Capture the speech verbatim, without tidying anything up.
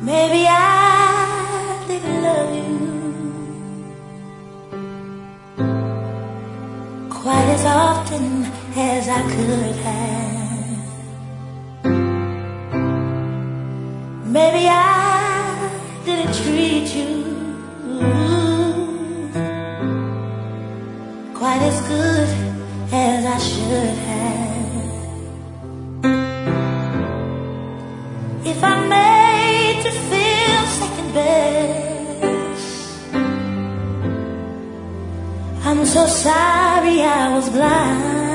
Maybe I didn't love you quite as often as I could have. Maybe I didn't treat you quite as good as I should have. If I made you feel second best, I'm so sorry I was blind.